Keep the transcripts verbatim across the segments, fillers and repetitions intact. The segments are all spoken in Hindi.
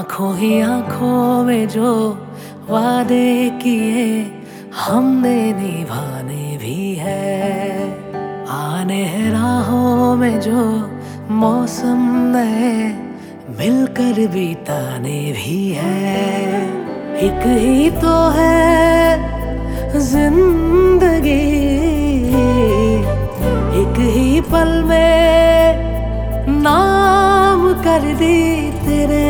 आंखों ही आंखों में जो वादे किए हमने निभाने भी है। आने हैं राहों में जो मौसम नए मिलकर बिताने भी है। एक ही तो है जिंदगी, एक ही पल में नाम कर दी तेरे।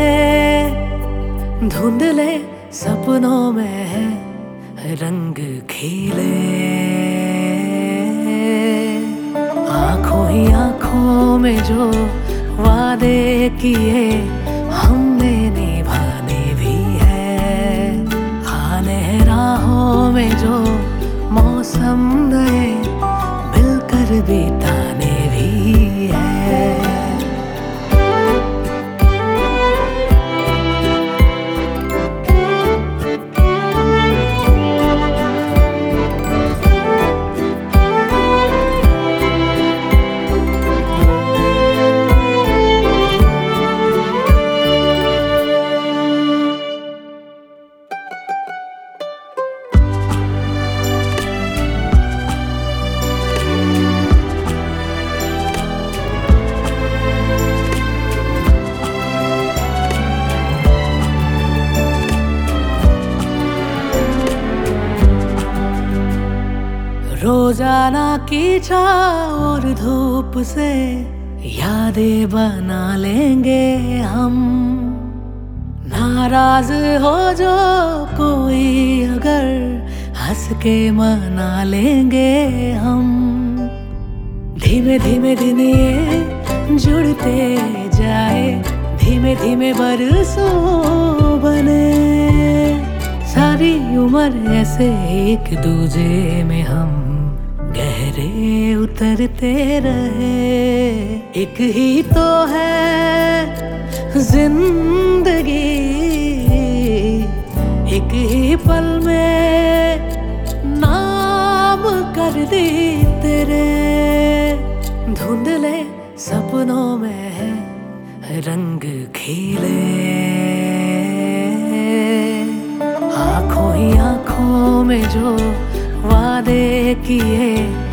धुंधले सपनों में है रंग खिले। आंखों ही आंखों में जो वादे किए हमने निभाने भी है। आने हैं राहों में जो मौसम नए मिलकर बिताने भी है। रोजाना की छाँव और धूप से यादें बना लेंगे हम। नाराज हो जो कोई अगर हंस के मना लेंगे हम। धीमे धीमे दिन ये जुड़ते जाए, धीमे धीमे बरसों बने। सारी उम्र ऐसे एक दूजे में हम गहरे उतरते रहे। एक ही तो है जिंदगी, एक ही पल में नाम कर दी तेरे। धुंधले सपनों में है रंग खिले। आंखों ही आंखों में जो वादे किए